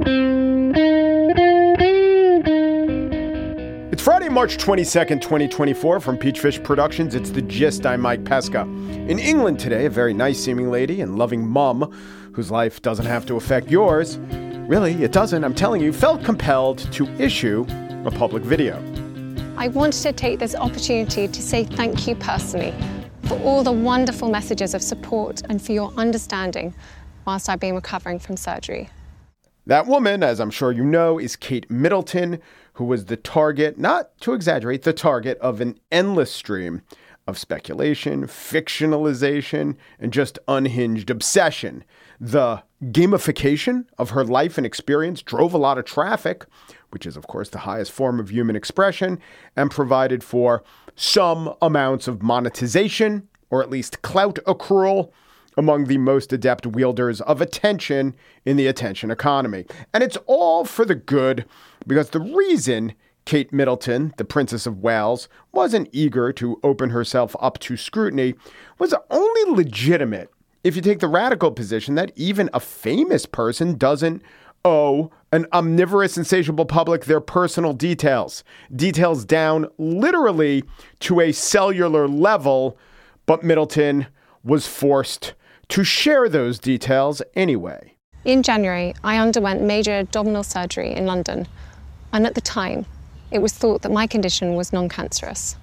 It's Friday, March 22nd, 2024. From Peachfish Productions, it's The Gist. I'm Mike Pesca. In England today, a very nice-seeming lady and loving mom, whose life doesn't have to affect yours, really, it doesn't, I'm telling you, felt compelled to issue a public video. I wanted to take this opportunity to say thank you personally for all the wonderful messages of support and for your understanding whilst I've been recovering from surgery. That woman, as I'm sure you know, is Kate Middleton, who was the target, not to exaggerate, the target of an endless stream of speculation, fictionalization, and just unhinged obsession. The gamification of her life and experience drove a lot of traffic, which is, of course, the highest form of human expression, and provided for some amounts of monetization, or at least clout accrual, among the most adept wielders of attention in the attention economy. And it's all for the good, because the reason Kate Middleton, the Princess of Wales, wasn't eager to open herself up to scrutiny was only legitimate if you take the radical position that even a famous person doesn't owe an omnivorous, insatiable public their personal details down literally to a cellular level. But Middleton was forced to share those details anyway. In January, I underwent major abdominal surgery in London, and at the time, it was thought that my condition was non-cancerous.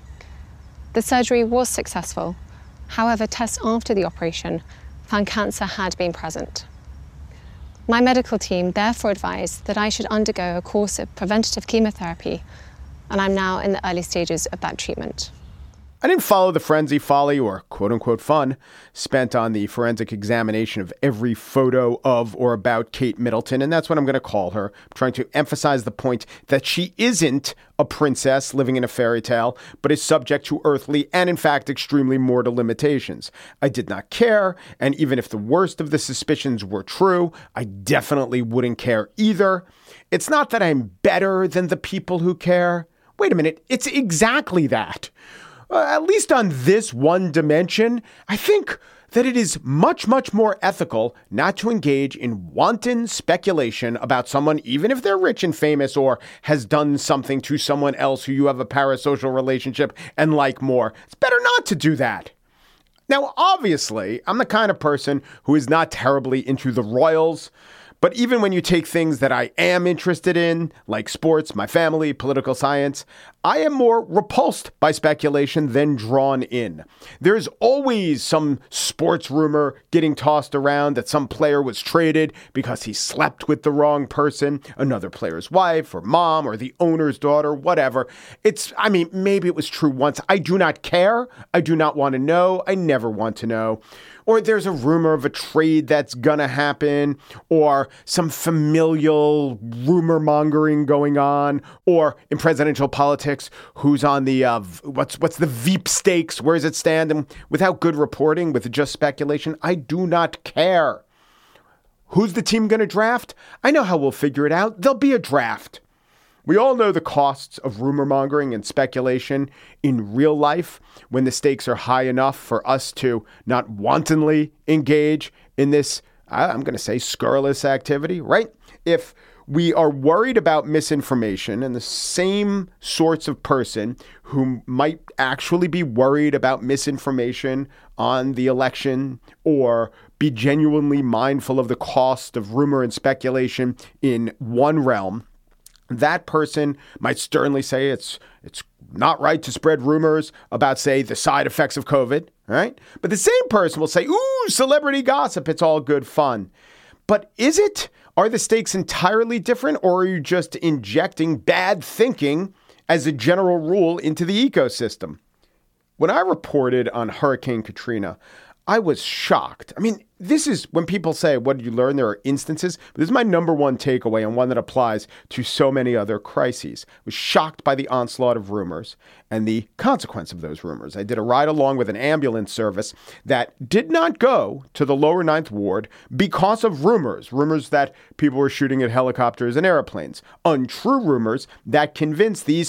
The surgery was successful. However, tests after the operation found cancer had been present. My medical team therefore advised that I should undergo a course of preventative chemotherapy, and I'm now in the early stages of that treatment. I didn't follow the frenzy, folly, or quote-unquote fun spent on the forensic examination of every photo of or about Kate Middleton, and that's what I'm going to call her. I'm trying to emphasize the point that she isn't a princess living in a fairy tale, but is subject to earthly and, in fact, extremely mortal limitations. I did not care, and even if the worst of the suspicions were true, I definitely wouldn't care either. It's not that I'm better than the people who care. Wait a minute, it's exactly that. At least on this one dimension, I think that it is much, much more ethical not to engage in wanton speculation about someone, even if they're rich and famous or has done something to someone else who you have a parasocial relationship and like more. It's better not to do that. Now, obviously, I'm the kind of person who is not terribly into the royals. But even when you take things that I am interested in, like sports, my family, political science, I am more repulsed by speculation than drawn in. There's always some sports rumor getting tossed around that some player was traded because he slept with the wrong person, another player's wife or mom or the owner's daughter, whatever. Maybe it was true once. I do not care. I do not want to know. I never want to know. Or there's a rumor of a trade that's gonna happen, or some familial rumor mongering going on, or in presidential politics, who's on the what's the Veep stakes? Where does it stand? And without good reporting, with just speculation, I do not care. Who's the team gonna draft? I know how we'll figure it out. There'll be a draft. We all know the costs of rumor mongering and speculation in real life when the stakes are high enough for us to not wantonly engage in this, I'm going to say, scurrilous activity, right? If we are worried about misinformation, and the same sorts of person who might actually be worried about misinformation on the election or be genuinely mindful of the cost of rumor and speculation in one realm, that person might sternly say it's not right to spread rumors about, say, the side effects of COVID, right? But the same person will say, ooh, celebrity gossip, it's all good fun. But is it? Are the stakes entirely different, or are you just injecting bad thinking as a general rule into the ecosystem? When I reported on Hurricane Katrina, I was shocked. I mean, this is when people say, what did you learn? There are instances. But this is my number one takeaway, and one that applies to so many other crises. I was shocked by the onslaught of rumors and the consequence of those rumors. I did a ride along with an ambulance service that did not go to the lower Ninth Ward because of rumors that people were shooting at helicopters and airplanes, untrue rumors that convinced these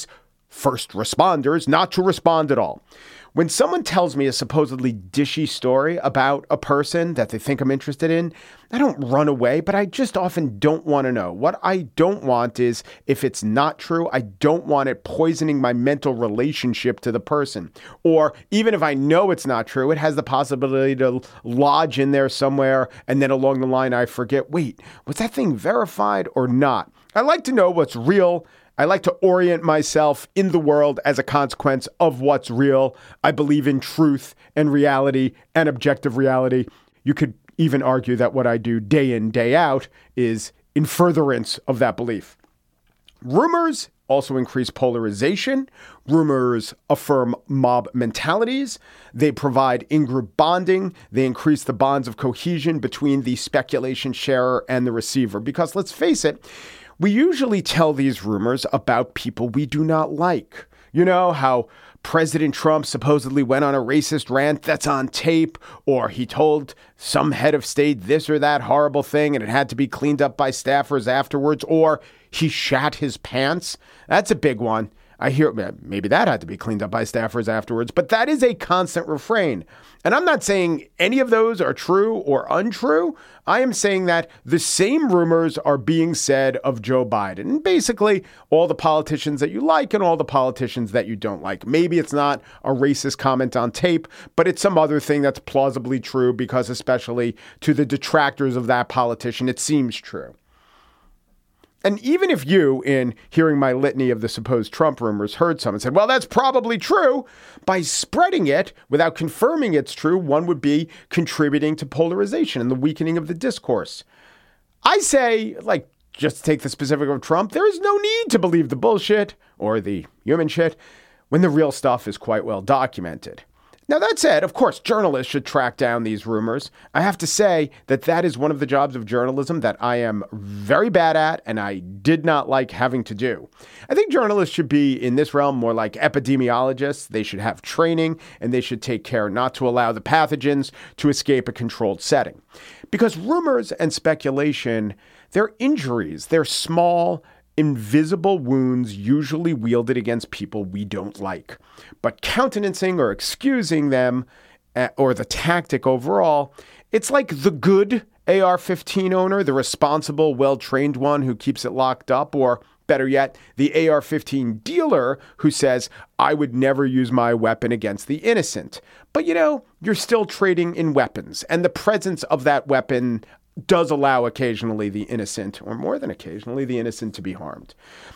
first responders not to respond at all. When someone tells me a supposedly dishy story about a person that they think I'm interested in, I don't run away, but I just often don't want to know. What I don't want is, if it's not true, I don't want it poisoning my mental relationship to the person. Or even if I know it's not true, it has the possibility to lodge in there somewhere, and then along the line I forget, wait, was that thing verified or not? I like to know what's real. I like to orient myself in the world as a consequence of what's real. I believe in truth and reality and objective reality. You could even argue that what I do day in, day out is in furtherance of that belief. Rumors also increase polarization. Rumors affirm mob mentalities. They provide in-group bonding. They increase the bonds of cohesion between the speculation sharer and the receiver. Because let's face it, we usually tell these rumors about people we do not like. You know, how President Trump supposedly went on a racist rant that's on tape, or he told some head of state this or that horrible thing and it had to be cleaned up by staffers afterwards, or he shat his pants. That's a big one. I hear maybe that had to be cleaned up by staffers afterwards, but that is a constant refrain. And I'm not saying any of those are true or untrue. I am saying that the same rumors are being said of Joe Biden, and basically all the politicians that you like and all the politicians that you don't like. Maybe it's not a racist comment on tape, but it's some other thing that's plausibly true because especially to the detractors of that politician, it seems true. And even if you, in hearing my litany of the supposed Trump rumors, heard some and said, well, that's probably true, by spreading it without confirming it's true, one would be contributing to polarization and the weakening of the discourse. I say, just take the specific of Trump, there is no need to believe the bullshit or the human shit when the real stuff is quite well documented. Now, that said, of course, journalists should track down these rumors. I have to say that is one of the jobs of journalism that I am very bad at and I did not like having to do. I think journalists should be in this realm more like epidemiologists. They should have training and they should take care not to allow the pathogens to escape a controlled setting. Because rumors and speculation, they're injuries. They're small, invisible wounds usually wielded against people we don't like. But countenancing or excusing them, or the tactic overall, it's like the good AR-15 owner, the responsible, well-trained one who keeps it locked up, or better yet, the AR-15 dealer who says, I would never use my weapon against the innocent. But you're still trading in weapons, and the presence of that weapon does allow occasionally the innocent, or more than occasionally, the innocent to be harmed.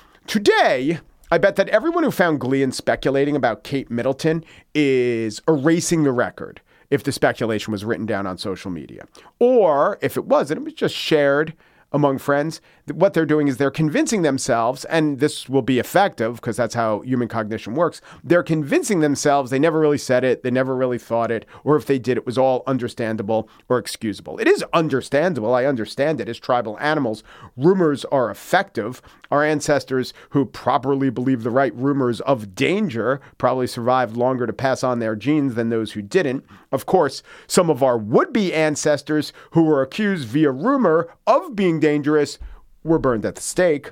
Today, I bet that everyone who found glee in speculating about Kate Middleton is erasing the record if the speculation was written down on social media. Or if it wasn't, it was just shared among friends. What they're doing is they're convincing themselves, and this will be effective because that's how human cognition works. They're convincing themselves they never really said it, they never really thought it, or if they did, it was all understandable or excusable. It is understandable. I understand it. As tribal animals, rumors are effective. Our ancestors who properly believed the right rumors of danger probably survived longer to pass on their genes than those who didn't. Of course, some of our would-be ancestors who were accused via rumor of being dangerous were burned at the stake.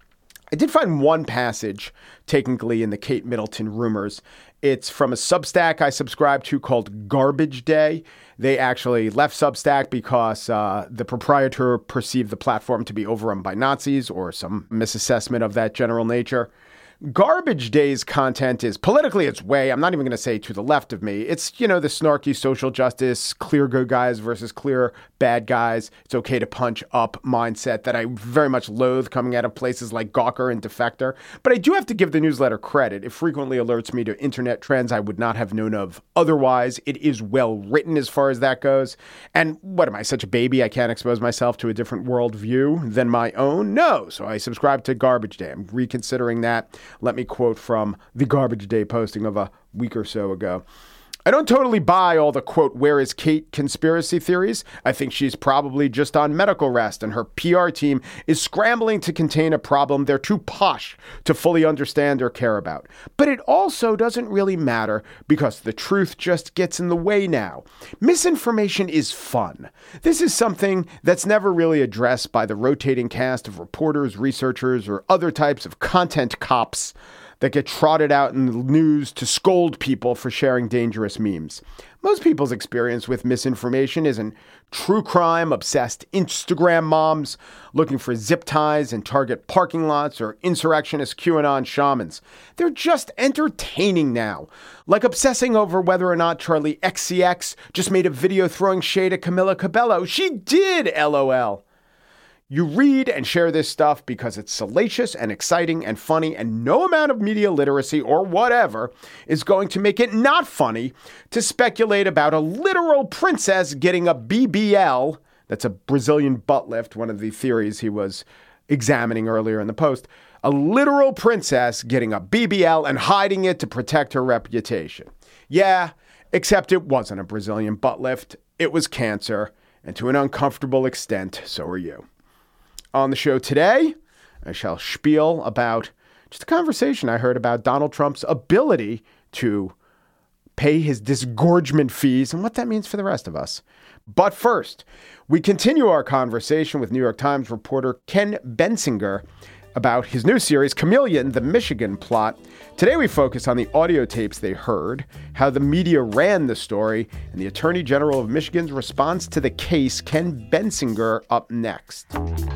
I did find one passage taking glee in the Kate Middleton rumors. It's from a Substack I subscribe to called Garbage Day. They actually left Substack because the proprietor perceived the platform to be overrun by Nazis or some misassessment of that general nature. Garbage Day's content is politically its way. I'm not even going to say to the left of me. It's, the snarky social justice, clear good guys versus clear bad guys. It's okay to punch up mindset that I very much loathe coming out of places like Gawker and Defector. But I do have to give the newsletter credit. It frequently alerts me to internet trends I would not have known of otherwise. It is well written as far as that goes. And what am I, such a baby? I can't expose myself to a different worldview than my own? No. So I subscribe to Garbage Day. I'm reconsidering that. Let me quote from the Garbage Day posting of a week or so ago. I don't totally buy all the, quote, where is Kate conspiracy theories. I think she's probably just on medical rest and her PR team is scrambling to contain a problem they're too posh to fully understand or care about. But it also doesn't really matter because the truth just gets in the way now. Misinformation is fun. This is something that's never really addressed by the rotating cast of reporters, researchers, or other types of content cops that get trotted out in the news to scold people for sharing dangerous memes. Most people's experience with misinformation isn't true crime obsessed Instagram moms looking for zip ties in Target parking lots or insurrectionist QAnon shamans. They're just entertaining now, like obsessing over whether or not Charlie XCX just made a video throwing shade at Camila Cabello. She did, LOL. You read and share this stuff because it's salacious and exciting and funny, and no amount of media literacy or whatever is going to make it not funny to speculate about a literal princess getting a BBL. That's a Brazilian butt lift, one of the theories he was examining earlier in the post. A literal princess getting a BBL and hiding it to protect her reputation. Yeah, except it wasn't a Brazilian butt lift. It was cancer, and to an uncomfortable extent, so are you. On the show today, I shall spiel about just a conversation I heard about Donald Trump's ability to pay his disgorgement fees and what that means for the rest of us. But first, we continue our conversation with New York Times reporter Ken Bensinger about his new series, Chameleon, the Michigan Plot. Today, we focus on the audio tapes they heard, how the media ran the story, and the Attorney General of Michigan's response to the case. Ken Bensinger up next.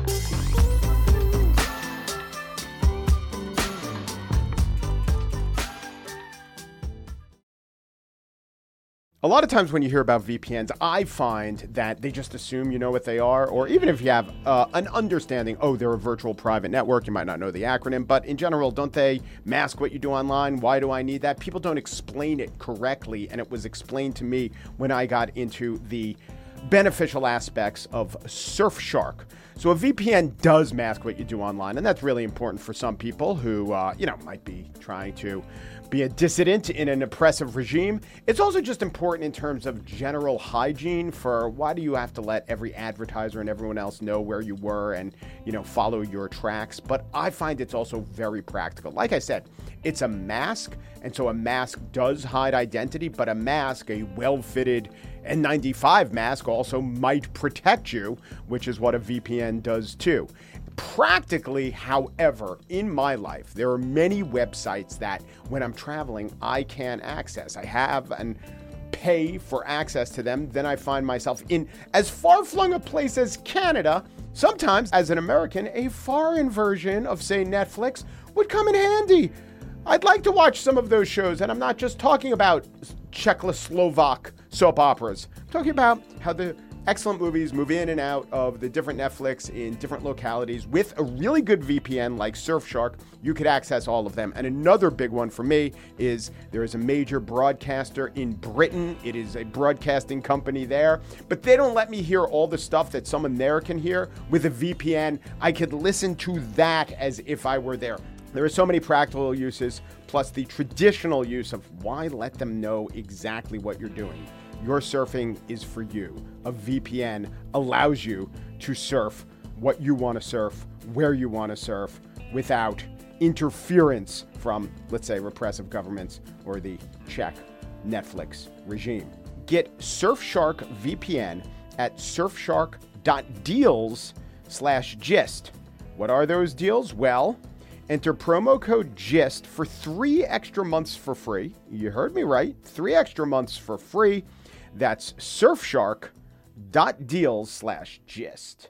A lot of times when you hear about VPNs, I find that they just assume you know what they are, or even if you have an understanding, oh, they're a virtual private network, you might not know the acronym, but in general, don't they mask what you do online? Why do I need that? People don't explain it correctly, and it was explained to me when I got into the beneficial aspects of Surfshark. So a VPN does mask what you do online, and that's really important for some people who, might be trying to be a dissident in an oppressive regime. It's also just important in terms of general hygiene for why do you have to let every advertiser and everyone else know where you were and, follow your tracks. But I find it's also very practical. Like I said, it's a mask. And so a mask does hide identity, but a mask, a well-fitted N95 mask also might protect you, which is what a VPN does too. Practically, however, in my life, there are many websites that when I'm traveling, I can access. I have and pay for access to them. Then I find myself in as far-flung a place as Canada. Sometimes, as an American, a foreign version of, say, Netflix would come in handy. I'd like to watch some of those shows, and I'm not just talking about Czechoslovak soap operas. I'm talking about how the excellent movies move in and out of the different Netflix in different localities. With a really good VPN like Surfshark, you could access all of them. And another big one for me is there is a major broadcaster in Britain. It is a broadcasting company there, but they don't let me hear all the stuff that someone there can hear. With a VPN, I could listen to that as if I were there. There are so many practical uses, plus the traditional use of why let them know exactly what you're doing. Your surfing is for you. A VPN allows you to surf what you want to surf, where you want to surf, without interference from, let's say, repressive governments or the Czech Netflix regime. Get Surfshark VPN at surfshark.deals/gist. What are those deals? Well, enter promo code GIST for 3 extra months for free. You heard me right. 3 extra months for free. That's surfshark.deals/gist.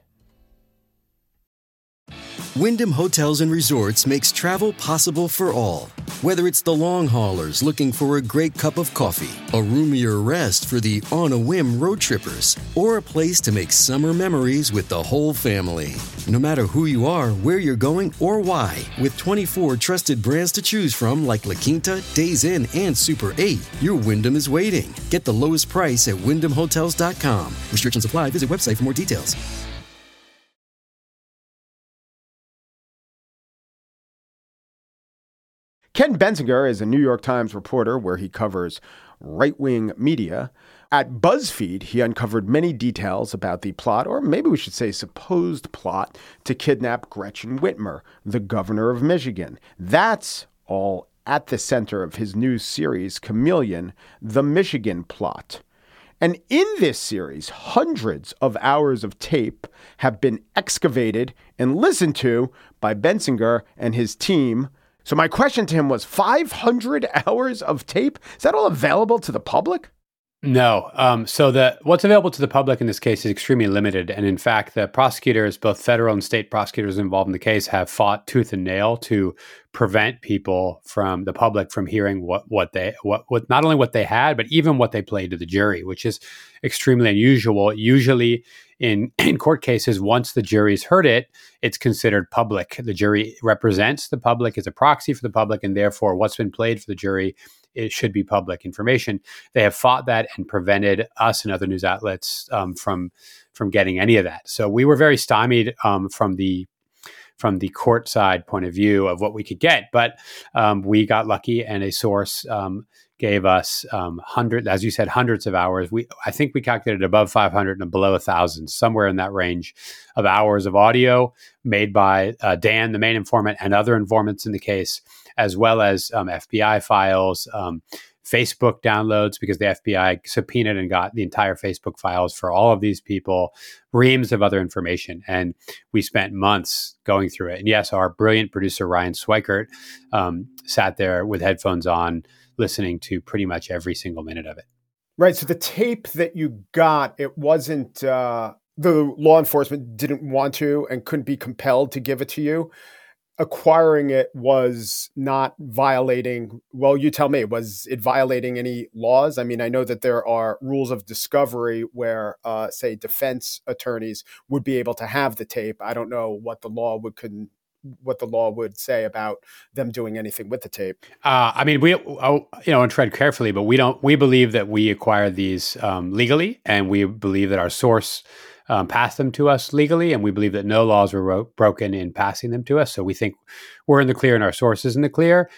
Wyndham Hotels and Resorts makes travel possible for all. Whether it's the long haulers looking for a great cup of coffee, a roomier rest for the on-a-whim road trippers, or a place to make summer memories with the whole family. No matter who you are, where you're going, or why, with 24 trusted brands to choose from like La Quinta, Days Inn, and Super 8, your Wyndham is waiting. Get the lowest price at WyndhamHotels.com. Restrictions apply. Visit website for more details. Ken Bensinger is a New York Times reporter where he covers right-wing media. At BuzzFeed, he uncovered many details about the plot, or maybe we should say supposed plot, to kidnap Gretchen Whitmer, the governor of Michigan. That's all at the center of his new series, Chameleon, the Michigan Plot. And in this series, hundreds of hours of tape have been excavated and listened to by Bensinger and his team So my question to him was 500 hours of tape? Is that all available to the public? No. What's available to the public in this case is extremely limited. And in fact, the prosecutors, both federal and state prosecutors involved in the case, have fought tooth and nail to prevent people from the public from hearing what not only what they had, but even what they played to the jury, which is extremely unusual. Usually in court cases, once the jury's heard it, it's considered public. The jury represents the public, is a proxy for the public, and therefore what's been played for the jury, it should be public information. They have fought that and prevented us and other news outlets from getting any of that. So we were very stymied from the court side point of view of what we could get, but we got lucky, and a source gave us as you said, hundreds of hours. I think we calculated above 500 and below 1,000, somewhere in that range of hours of audio made by Dan, the main informant, and other informants in the case, as well as FBI files, Facebook downloads, because the FBI subpoenaed and got the entire Facebook files for all of these people, reams of other information. And we spent months going through it. And yes, our brilliant producer, Ryan Swikert, sat there with headphones on, listening to pretty much every single minute of it. Right. So the tape that you got, it wasn't, the law enforcement didn't want to and couldn't be compelled to give it to you. Acquiring it was not violating, well, you tell me, was it violating any laws? I mean, I know that there are rules of discovery where, say, defense attorneys would be able to have the tape. I don't know what the law would say about them doing anything with the tape. I mean, and tread carefully, but we believe that we acquired these legally, and we believe that our source passed them to us legally, and we believe that no laws were broken in passing them to us. So we think we're in the clear and our source is in the clear.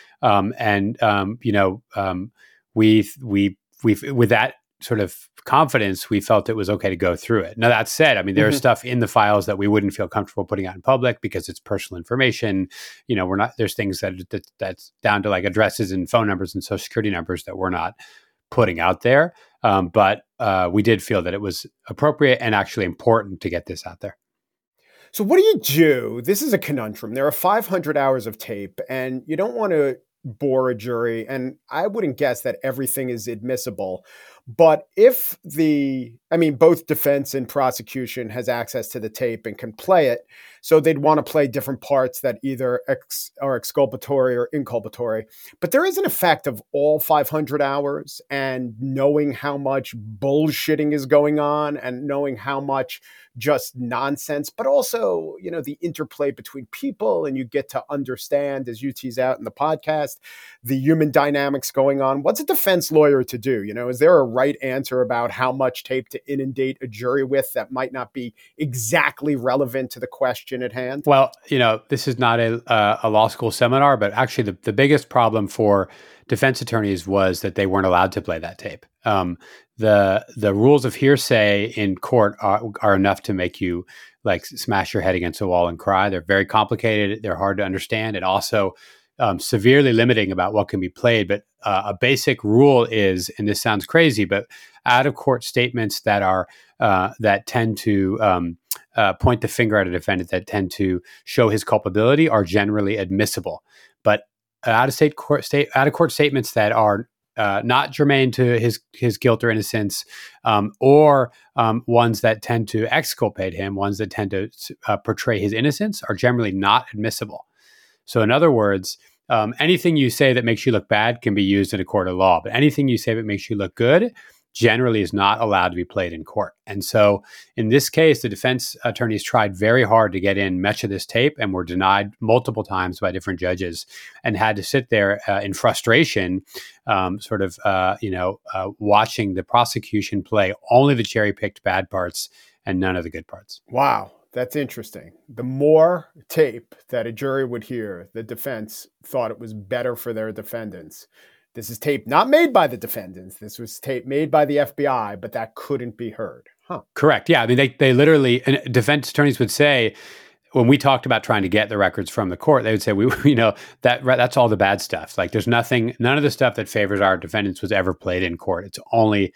With that sort of confidence, we felt it was okay to go through it. Now, that said, I mean, there's stuff in the files that we wouldn't feel comfortable putting out in public because it's personal information. There's things that's down to like addresses and phone numbers and social security numbers that we're not putting out there. But we did feel that it was appropriate and actually important to get this out there. So what do you do? This is a conundrum. There are 500 hours of tape, and you don't want to bore a jury. And I wouldn't guess that everything is admissible. But if both defense and prosecution has access to the tape and can play it, so they'd want to play different parts that either are exculpatory or inculpatory. But there is an effect of all 500 hours and knowing how much bullshitting is going on and knowing how much just nonsense, but also, the interplay between people, and you get to understand, as you tease out in the podcast, the human dynamics going on. What's a defense lawyer to do? Is there a right answer about how much tape to inundate a jury with that might not be exactly relevant to the question at hand? Well, this is not a law school seminar, but actually the biggest problem for defense attorneys was that they weren't allowed to play that tape. The rules of hearsay in court are enough to make you like smash your head against a wall and cry. They're very complicated. They're hard to understand, and also severely limiting about what can be played. But a basic rule is, and this sounds crazy, but out of court statements that tend to point the finger at a defendant, that tend to show his culpability, are generally admissible. But out of court statements that are not germane to his guilt or innocence, or ones that tend to exculpate him, ones that tend to portray his innocence, are generally not admissible. So in other words, anything you say that makes you look bad can be used in a court of law, but anything you say that makes you look good generally is not allowed to be played in court. And so in this case, the defense attorneys tried very hard to get in much of this tape and were denied multiple times by different judges, and had to sit there in frustration, watching the prosecution play only the cherry-picked bad parts and none of the good parts. Wow. That's interesting. The more tape that a jury would hear, the defense thought it was better for their defendants. This is tape not made by the defendants. This was tape made by the FBI, but that couldn't be heard. Huh. Correct. Yeah. I mean, they literally, and defense attorneys would say, when we talked about trying to get the records from the court, they would say, that's all the bad stuff. Like there's none of the stuff that favors our defendants was ever played in court. It's only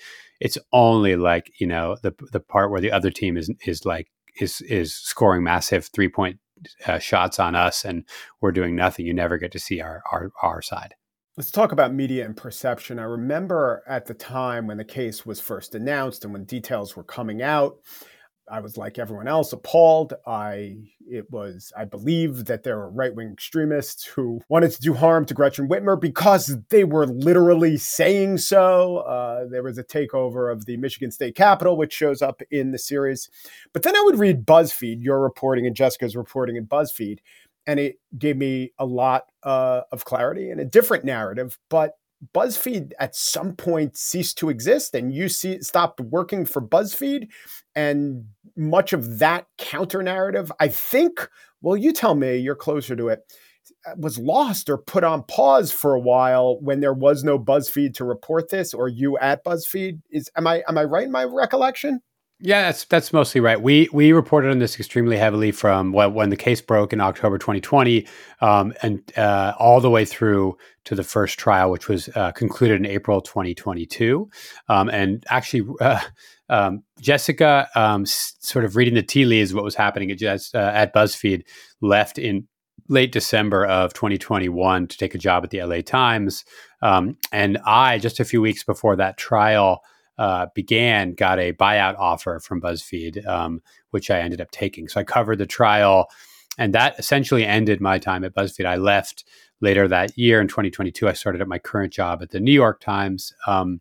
like, the part where the other team is scoring massive 3-point shots on us and we're doing nothing. You never get to see our side. Let's talk about media and perception. I remember at the time when the case was first announced and when details were coming out, I was like everyone else, appalled. I believe that there were right-wing extremists who wanted to do harm to Gretchen Whitmer because they were literally saying so. There was a takeover of the Michigan State Capitol, which shows up in the series. But then I would read BuzzFeed, your reporting and Jessica's reporting in BuzzFeed, and it gave me a lot of clarity and a different narrative. But BuzzFeed at some point ceased to exist, and you stopped working for BuzzFeed, and much of that counter narrative, I think, well, you tell me, you're closer to it, was lost or put on pause for a while when there was no BuzzFeed to report this, or you at BuzzFeed. Am I right in my recollection? Yeah, that's mostly right. We reported on this extremely heavily from when the case broke in October 2020, and all the way through to the first trial, which was concluded in April 2022. And actually, Jessica, sort of reading the tea leaves, what was happening at BuzzFeed, left in late December of 2021 to take a job at the LA Times. And I, just a few weeks before that trial began, got a buyout offer from BuzzFeed, which I ended up taking. So I covered the trial, and that essentially ended my time at BuzzFeed. I left later that year in 2022. I started at my current job at the New York Times, and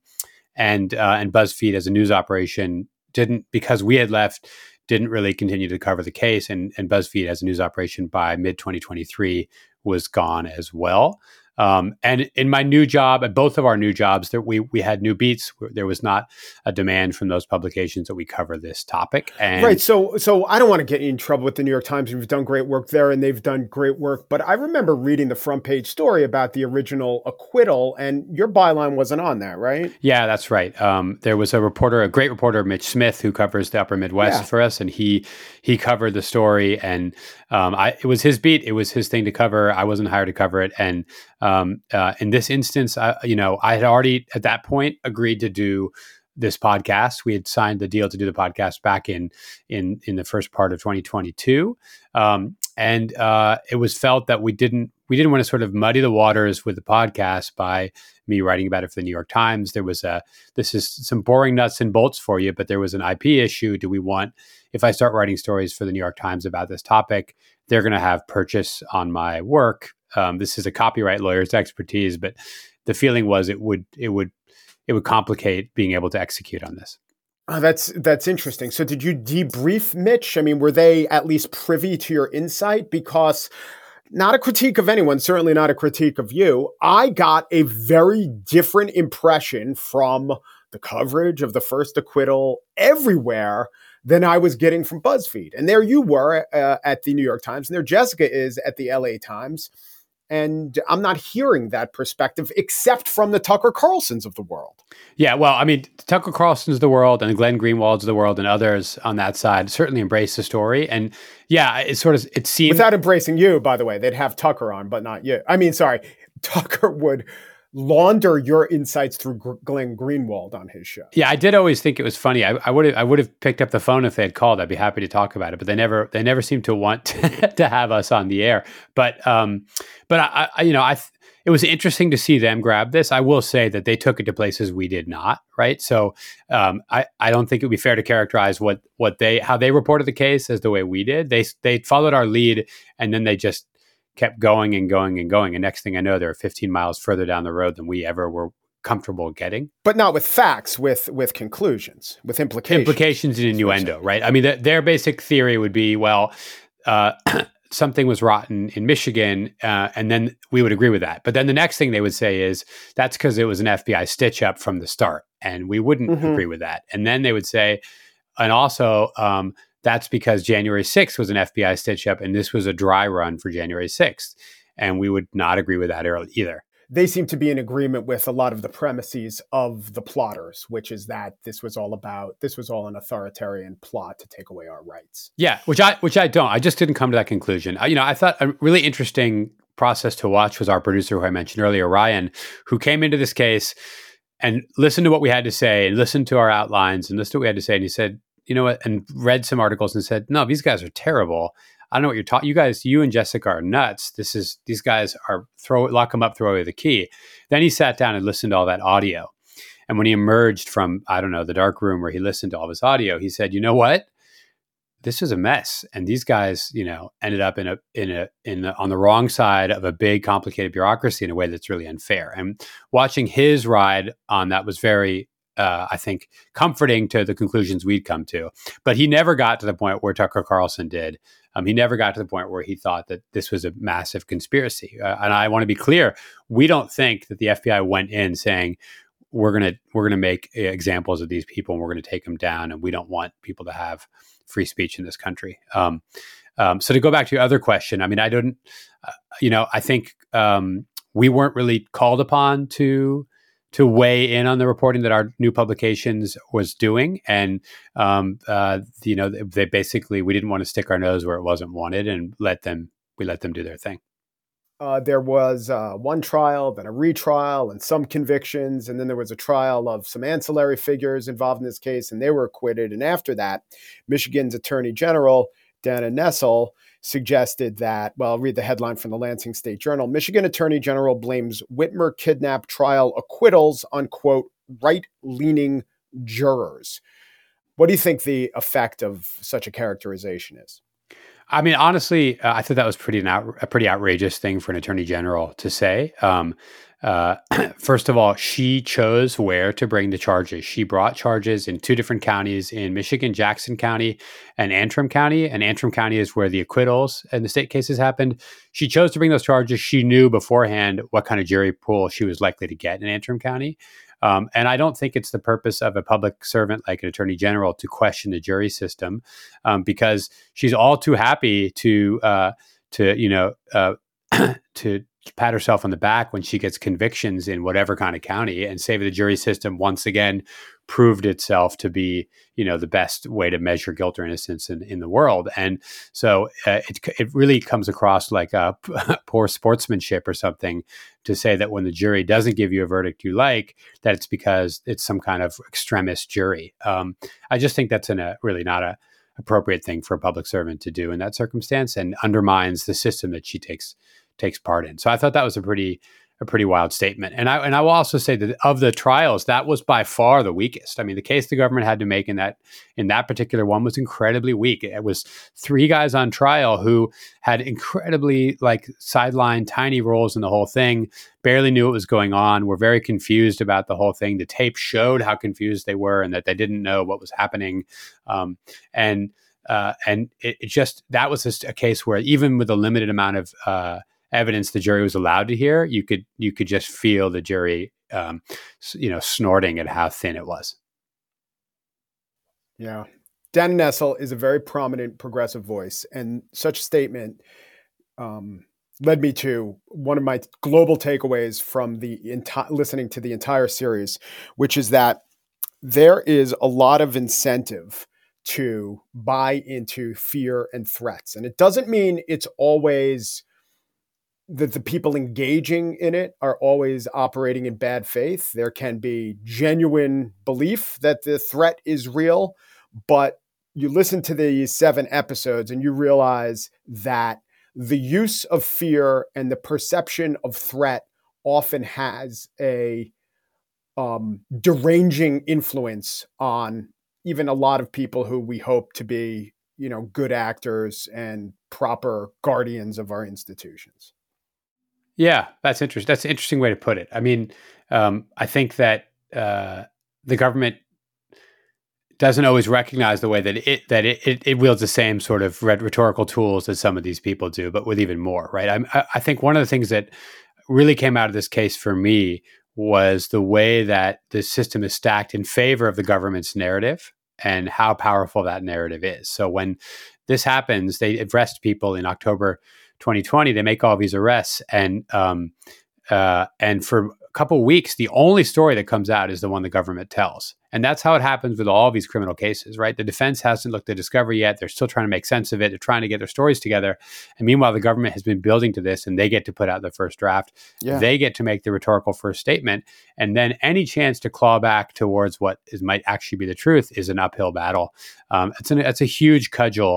BuzzFeed as a news operation because we had left, didn't really continue to cover the case, and BuzzFeed as a news operation by mid 2023 was gone as well. And in my new job, at both of our new jobs, that we had new beats. There was not a demand from those publications that we cover this topic. And right. So I don't want to get you in trouble with the New York Times. You've done great work there, and they've done great work. But I remember reading the front page story about the original acquittal, and your byline wasn't on that, right? Yeah, that's right. There was a great reporter, Mitch Smith, who covers the Upper Midwest for us, and he covered the story. And it was his beat. It was his thing to cover. I wasn't hired to cover it. And in this instance, I had already at that point agreed to do this podcast. We had signed the deal to do the podcast back in the first part of 2022, and it was felt that we didn't want to sort of muddy the waters with the podcast by me writing about it for the New York Times. There was this is some boring nuts and bolts for you, but there was an IP issue. Do we want, if I start writing stories for the New York Times about this topic, they're going to have purchase on my work. This is a copyright lawyer's expertise, but the feeling was it would complicate being able to execute on this. Oh, that's interesting. So did you debrief Mitch? I mean, were they at least privy to your insight? Because not a critique of anyone, certainly not a critique of you. I got a very different impression from the coverage of the first acquittal everywhere than I was getting from BuzzFeed. And there you were at the New York Times, and there Jessica is at the LA Times. And I'm not hearing that perspective except from the Tucker Carlsons of the world. Yeah, well, I mean, Tucker Carlson's of the world and the Glenn Greenwalds of the world and others on that side certainly embrace the story. And yeah, it seemed... Without embracing you, by the way, they'd have Tucker on, but not you. I mean, sorry, Tucker would launder your insights through Glenn Greenwald on his show. Yeah, I did always think it was funny. I would have picked up the phone if they had called. I'd be happy to talk about it, but they never seemed to want to have us on the air. But it was interesting to see them grab this. I will say that they took it to places we did not, right? So I don't think it would be fair to characterize how they reported the case as the way we did. They followed our lead, and then they just kept going and going and going. And next thing I know, they're 15 miles further down the road than we ever were comfortable getting. But not with facts, with conclusions, with implications. Implications and innuendo, right? I mean, their basic theory would be, well, something was rotten in Michigan, and then we would agree with that. But then the next thing they would say is, that's because it was an FBI stitch-up from the start, and we wouldn't agree with that. And then they would say, and also, that's because January 6th was an FBI stitch-up, and this was a dry run for January 6th. And we would not agree with that either. They seem to be in agreement with a lot of the premises of the plotters, which is that this was all an authoritarian plot to take away our rights. Yeah, which I don't. I just didn't come to that conclusion. I thought a really interesting process to watch was our producer, who I mentioned earlier, Ryan, who came into this case and listened to what we had to say and listened to our outlines and listened to what we had to say. And he said, you know what, and read some articles and said, no, these guys are terrible. I don't know what you're talking. You guys, you and Jessica are nuts. These guys are lock them up, throw away the key. Then he sat down and listened to all that audio. And when he emerged from, I don't know, the dark room where he listened to all this audio, he said, you know what? This is a mess. And these guys, ended up on the wrong side of a big, complicated bureaucracy in a way that's really unfair. And watching his ride on that was very, I think, comforting to the conclusions we'd come to. But he never got to the point where Tucker Carlson did. He never got to the point where he thought that this was a massive conspiracy. And I want to be clear, we don't think that the FBI went in saying, we're gonna make examples of these people and we're gonna take them down, and we don't want people to have free speech in this country. So to go back to your other question, I mean, I don't, I think we weren't really called upon to weigh in on the reporting that our new publications was doing, and they basically, we didn't want to stick our nose where it wasn't wanted, and we let them do their thing. There was one trial, then a retrial, and some convictions. And then there was a trial of some ancillary figures involved in this case, and they were acquitted. And after that, Michigan's Attorney General, Dana Nessel, suggested that, well, I'll read the headline from the Lansing State Journal. Michigan Attorney General blames Whitmer kidnap trial acquittals on, quote, right-leaning jurors. What do you think the effect of such a characterization is? I mean, honestly, I thought that was a pretty outrageous thing for an attorney general to say. First of all, she chose where to bring the charges. She brought charges in two different counties in Michigan, Jackson County and Antrim County. And Antrim County is where the acquittals and the state cases happened. She chose to bring those charges. She knew beforehand what kind of jury pool she was likely to get in Antrim County. And I don't think it's the purpose of a public servant like an attorney general to question the jury system, because she's all too happy to pat herself on the back when she gets convictions in whatever kind of county, and say the jury system once again proved itself to be, the best way to measure guilt or innocence in the world. And so it really comes across like a poor sportsmanship or something to say that when the jury doesn't give you a verdict you like, that it's because it's some kind of extremist jury. I just think that's really not a appropriate thing for a public servant to do in that circumstance, and undermines the system that she takes part in. So I thought that was a pretty wild statement. And I will also say that of the trials, that was by far the weakest. I mean, the case the government had to make in that particular one was incredibly weak. It was three guys on trial who had incredibly sideline tiny roles in the whole thing, barely knew what was going on, were very confused about the whole thing. The tape showed how confused they were and that they didn't know what was happening. And that was just a case where even with a limited amount of evidence the jury was allowed to hear, you could just feel the jury, snorting at how thin it was. Yeah. Dana Nessel is a very prominent progressive voice, and such a statement led me to one of my global takeaways from listening to the entire series, which is that there is a lot of incentive to buy into fear and threats. And it doesn't mean it's always that the people engaging in it are always operating in bad faith. There can be genuine belief that the threat is real, but you listen to these 7 episodes and you realize that the use of fear and the perception of threat often has a deranging influence on even a lot of people who we hope to be, good actors and proper guardians of our institutions. Yeah, that's interesting. That's an interesting way to put it. I mean, I think that the government doesn't always recognize the way that it wields the same sort of rhetorical tools as some of these people do, but with even more, right? I think one of the things that really came out of this case for me was the way that the system is stacked in favor of the government's narrative and how powerful that narrative is. So when this happens, they arrest people in October 2020, they make all these arrests, and for a couple of weeks, the only story that comes out is the one the government tells. And that's how it happens with all these criminal cases, right? The defense hasn't looked at discovery yet. They're still trying to make sense of it. They're trying to get their stories together. And meanwhile, the government has been building to this, and they get to put out the first draft. Yeah. They get to make the rhetorical first statement. And then any chance to claw back towards what might actually be the truth is an uphill battle. It's a huge cudgel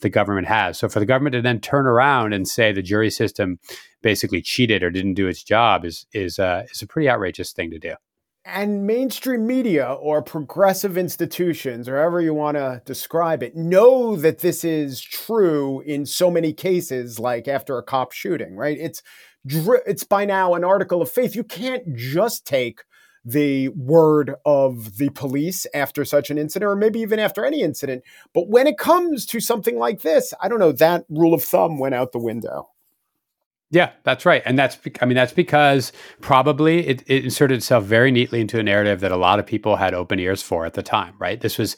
the government has. So for the government to then turn around and say the jury system basically cheated or didn't do its job is a pretty outrageous thing to do. And mainstream media or progressive institutions, or however you want to describe it, know that this is true in so many cases, like after a cop shooting, right? It's by now an article of faith. You can't just take the word of the police after such an incident, or maybe even after any incident. But when it comes to something like this, I don't know, that rule of thumb went out the window. Yeah, that's right. And that's because probably it inserted itself very neatly into a narrative that a lot of people had open ears for at the time, right? This was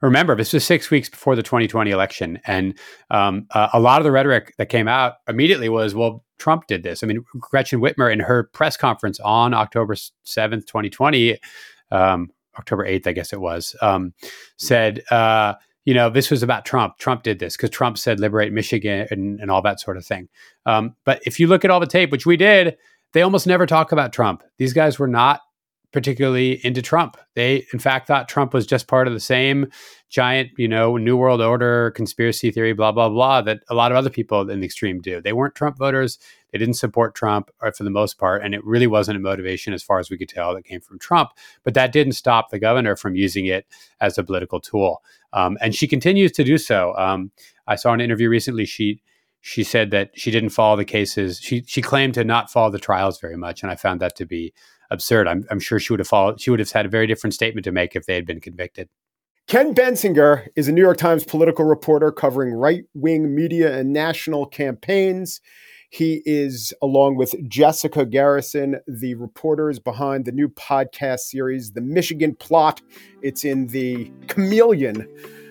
6 weeks before the 2020 election. And a lot of the rhetoric that came out immediately was, well, Trump did this. I mean, Gretchen Whitmer in her press conference on October 7th, 2020, October 8th, I guess it was, said, this was about Trump. Trump did this because Trump said liberate Michigan and all that sort of thing. But if you look at all the tape, which we did, they almost never talk about Trump. These guys were not particularly into Trump. They, in fact, thought Trump was just part of the same giant, New World Order conspiracy theory, blah, blah, blah, that a lot of other people in the extreme do. They weren't Trump voters. They didn't support Trump for the most part. And it really wasn't a motivation, as far as we could tell, that came from Trump. But that didn't stop the governor from using it as a political tool. And she continues to do so. I saw an interview recently. She said that she didn't follow the cases. She claimed to not follow the trials very much. And I found that to be absurd. I'm sure she would have had a very different statement to make if they had been convicted. Ken Bensinger is a New York Times political reporter covering right-wing media and national campaigns. He is, along with Jessica Garrison, the reporters behind the new podcast series, The Michigan Plot. It's in the Chameleon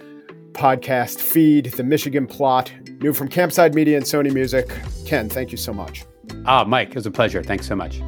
podcast feed, The Michigan Plot, new from Campside Media and Sony Music. Ken, thank you so much. Mike, it was a pleasure. Thanks so much.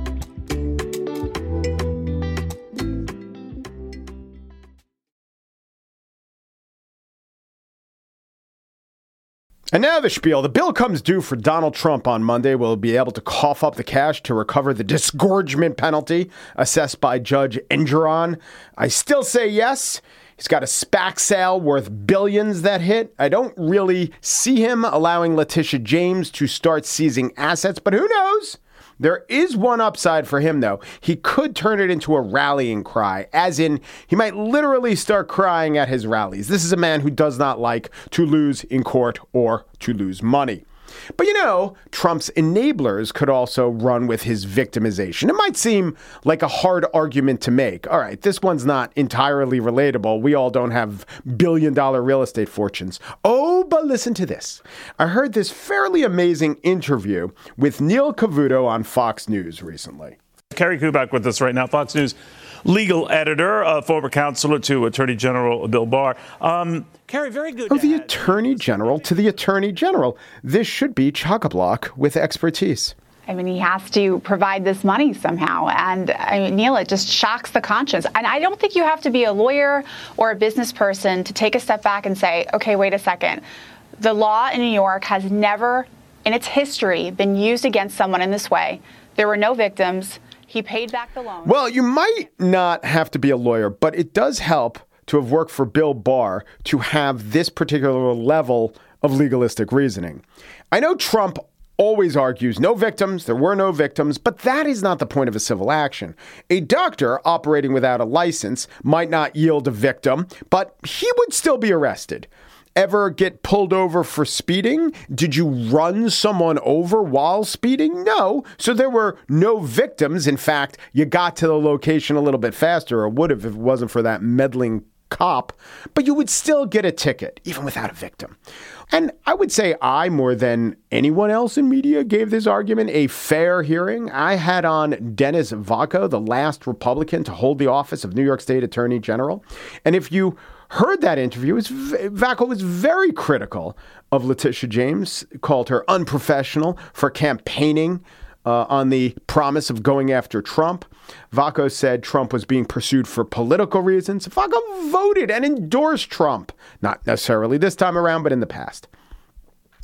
And now the spiel. The bill comes due for Donald Trump on Monday. We'll be able to cough up the cash to recover the disgorgement penalty assessed by Judge Engeron. I still say yes. He's got a SPAC sale worth billions that hit. I don't really see him allowing Letitia James to start seizing assets, but who knows? There is one upside for him, though. He could turn it into a rallying cry, as in he might literally start crying at his rallies. This is a man who does not like to lose in court or to lose money. But Trump's enablers could also run with his victimization. It might seem like a hard argument to make. All right, this one's not entirely relatable. We all don't have billion-dollar real estate fortunes. Oh, but listen to this. I heard this fairly amazing interview with Neil Cavuto on Fox News recently. Kerry Kubak with us right now, Fox News legal editor, former counselor to Attorney General Bill Barr. Kerry, very good. Oh, the Attorney General to the Attorney General. This should be chock-a-block with expertise. I mean, he has to provide this money somehow. And Neil, it just shocks the conscience. And I don't think you have to be a lawyer or a business person to take a step back and say, okay, wait a second. The law in New York has never in its history been used against someone in this way. There were no victims. He paid back the loan. Well, you might not have to be a lawyer, but it does help to have worked for Bill Barr to have this particular level of legalistic reasoning. I know Trump always argues no victims, there were no victims, but that is not the point of a civil action. A doctor operating without a license might not yield a victim, but he would still be arrested. Ever get pulled over for speeding? Did you run someone over while speeding? No. So there were no victims. In fact, you got to the location a little bit faster, or would have if it wasn't for that meddling cop. But you would still get a ticket, even without a victim. And I would say I, more than anyone else in media, gave this argument a fair hearing. I had on Dennis Vacco, the last Republican to hold the office of New York State Attorney General. And if you heard that interview, Vacco was very critical of Letitia James, called her unprofessional for campaigning on the promise of going after Trump. Vacco said Trump was being pursued for political reasons. Vacco voted and endorsed Trump, not necessarily this time around, but in the past.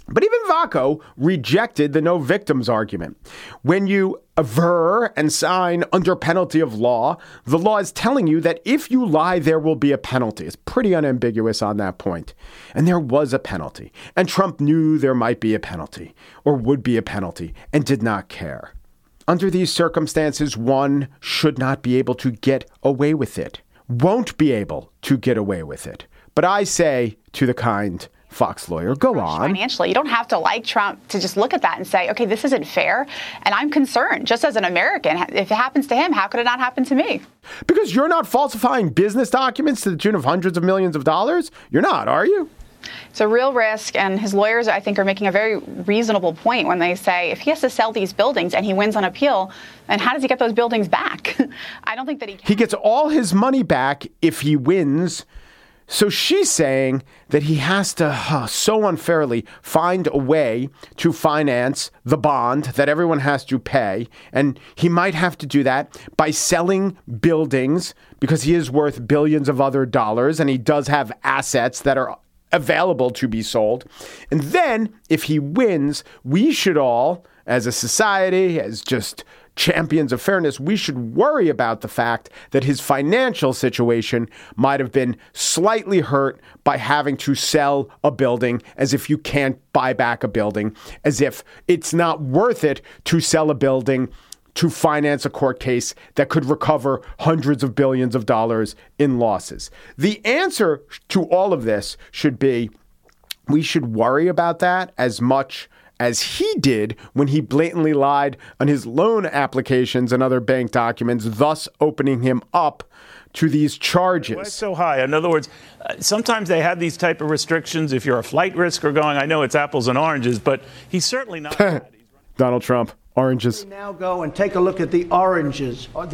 But even Vaco rejected the no victims argument. When you aver and sign under penalty of law, the law is telling you that if you lie, there will be a penalty. It's pretty unambiguous on that point. And there was a penalty. And Trump knew there might be a penalty or would be a penalty and did not care. Under these circumstances, one should not be able to get away with it. Won't be able to get away with it. But I say to the kind Fox lawyer, go on. Financially, you don't have to like Trump to just look at that and say, okay, this isn't fair. And I'm concerned, just as an American, if it happens to him, how could it not happen to me? Because you're not falsifying business documents to the tune of hundreds of millions of dollars? You're not, are you? It's a real risk. And his lawyers, I think, are making a very reasonable point when they say if he has to sell these buildings and he wins on appeal, then how does he get those buildings back? I don't think that he can. He gets all his money back if he wins. So she's saying that he has to so unfairly find a way to finance the bond that everyone has to pay. And he might have to do that by selling buildings because he is worth billions of other dollars and he does have assets that are available to be sold. And then if he wins, we should all, as a society, as just champions of fairness, we should worry about the fact that his financial situation might have been slightly hurt by having to sell a building, as if you can't buy back a building, as if it's not worth it to sell a building to finance a court case that could recover hundreds of billions of dollars in losses. The answer to all of this should be we should worry about that as much as he did when he blatantly lied on his loan applications and other bank documents, thus opening him up to these charges. Why so high? In other words, sometimes they have these type of restrictions if you're a flight risk or going. I know it's apples and oranges, but he's certainly not that. Donald Trump, oranges. We now go and take a look at the oranges of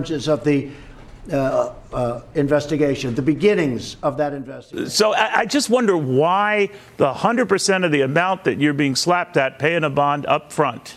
the investigation, the beginnings of that investigation. So I just wonder why the 100% of the amount that you're being slapped at paying a bond up front.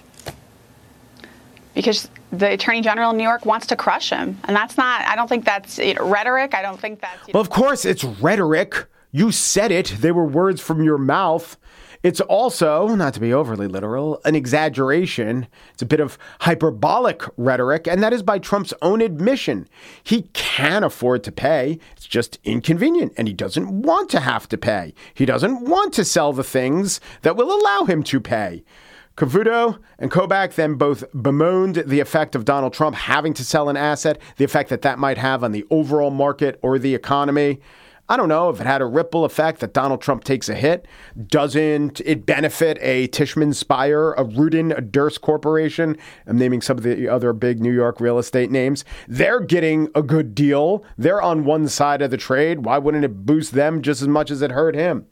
Because the Attorney General in New York wants to crush him. And that's not, I don't think that's rhetoric. I don't think that's... Well, of course it's rhetoric. You said it. They were words from your mouth. It's also, not to be overly literal, an exaggeration. It's a bit of hyperbolic rhetoric, and that is by Trump's own admission. He can afford to pay. It's just inconvenient, and he doesn't want to have to pay. He doesn't want to sell the things that will allow him to pay. Cavuto and Kobach then both bemoaned the effect of Donald Trump having to sell an asset, the effect that that might have on the overall market or the economy. I don't know if it had a ripple effect that Donald Trump takes a hit. Doesn't it benefit a Tishman Speyer, a Rudin, a Durst Corporation? I'm naming some of the other big New York real estate names. They're getting a good deal. They're on one side of the trade. Why wouldn't it boost them just as much as it hurt him?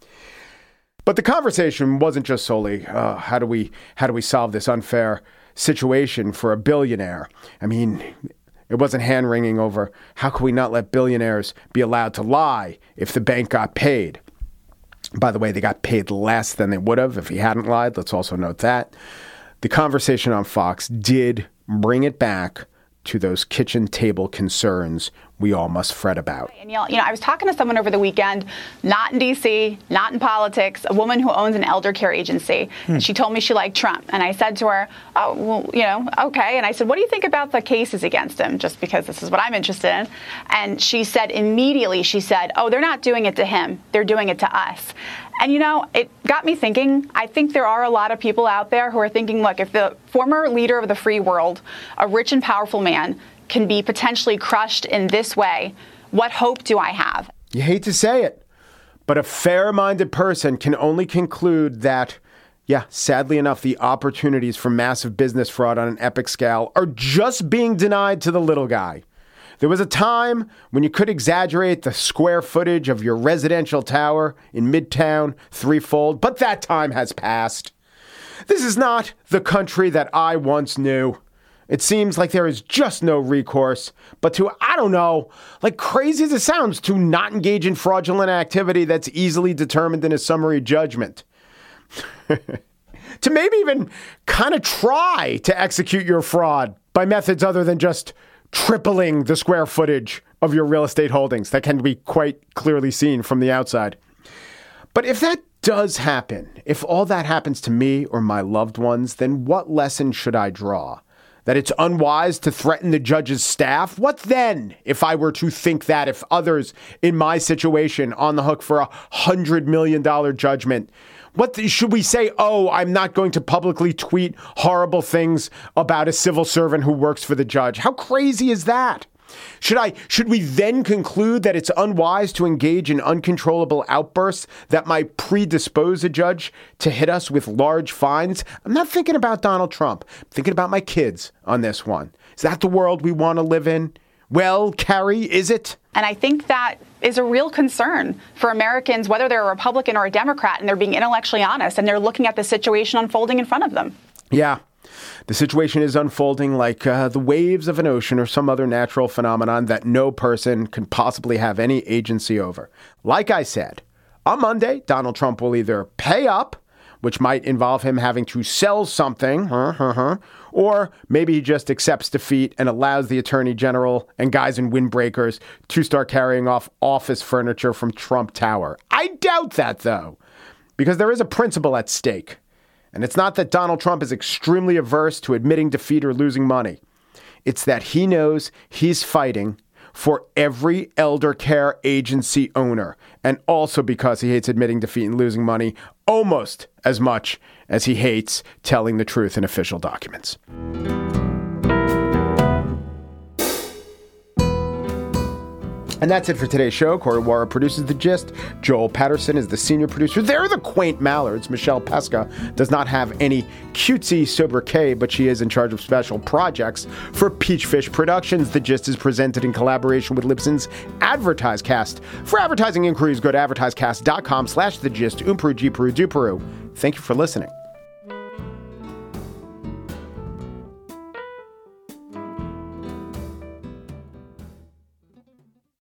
But the conversation wasn't just solely how do we solve this unfair situation for a billionaire? I mean, it wasn't hand-wringing over how can we not let billionaires be allowed to lie if the bank got paid. By the way, they got paid less than they would have if he hadn't lied. Let's also note that. The conversation on Fox did bring it back to those kitchen table concerns we all must fret about. And I was talking to someone over the weekend, not in D.C., not in politics, a woman who owns an elder care agency. And she told me she liked Trump. And I said to her, oh, well, okay. And I said, what do you think about the cases against him? Just because this is what I'm interested in. And she said immediately, oh, they're not doing it to him. They're doing it to us. And, it got me thinking. I think there are a lot of people out there who are thinking, look, if the former leader of the free world, a rich and powerful man, can be potentially crushed in this way, what hope do I have? You hate to say it, but a fair-minded person can only conclude that, sadly enough, the opportunities for massive business fraud on an epic scale are just being denied to the little guy. There was a time when you could exaggerate the square footage of your residential tower in Midtown threefold, but that time has passed. This is not the country that I once knew. It seems like there is just no recourse, but to, like crazy as it sounds, to not engage in fraudulent activity that's easily determined in a summary judgment. To maybe even kind of try to execute your fraud by methods other than just tripling the square footage of your real estate holdings that can be quite clearly seen from the outside. But if that does happen, if all that happens to me or my loved ones, then what lesson should I draw? That it's unwise to threaten the judge's staff? What then if I were to think that, if others in my situation on the hook for $100 million judgment? What should we say? Oh, I'm not going to publicly tweet horrible things about a civil servant who works for the judge. How crazy is that? Should we then conclude that it's unwise to engage in uncontrollable outbursts that might predispose a judge to hit us with large fines? I'm not thinking about Donald Trump. I'm thinking about my kids on this one. Is that the world we want to live in? Well, Carrie, is it? And I think that is a real concern for Americans, whether they're a Republican or a Democrat, and they're being intellectually honest and they're looking at the situation unfolding in front of them. Yeah. The situation is unfolding like the waves of an ocean or some other natural phenomenon that no person can possibly have any agency over. Like I said, on Monday, Donald Trump will either pay up, which might involve him having to sell something, or maybe he just accepts defeat and allows the attorney general and guys in windbreakers to start carrying off office furniture from Trump Tower. I doubt that, though, because there is a principle at stake. And it's not that Donald Trump is extremely averse to admitting defeat or losing money. It's that he knows he's fighting for every elder care agency owner, and also because he hates admitting defeat and losing money almost as much as he hates telling the truth in official documents. And that's it for today's show. Corey Wara produces The Gist. Joel Patterson is the senior producer. They're the quaint mallards. Michelle Pesca does not have any cutesy sobriquet, but she is in charge of special projects for Peachfish Productions. The Gist is presented in collaboration with Libsyn's AdvertiseCast. For advertising inquiries, go to advertisecast.com/thegist. Thank you for listening.